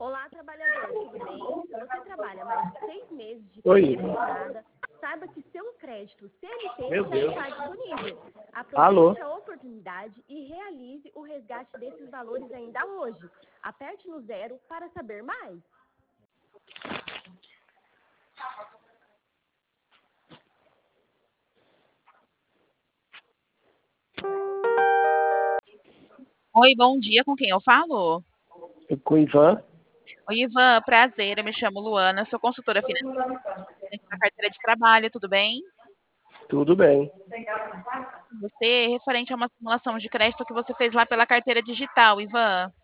Olá, trabalhador, tudo bem? Se você trabalha mais de 6 meses de Oi. carteira assinada, saiba que seu crédito CLT Meu já Deus. está disponível. Alô? Aproveite a oportunidade e realize o resgate desses valores ainda hoje. Aperte no 0 para saber mais. Oi, bom dia, com quem eu falo? Com o Ivan? Oi, Ivan, prazer, eu me chamo Luana, sou consultora financeira da carteira de trabalho, tudo bem? Tudo bem. Você, referente a uma simulação de crédito que você fez lá pela carteira digital, Ivan.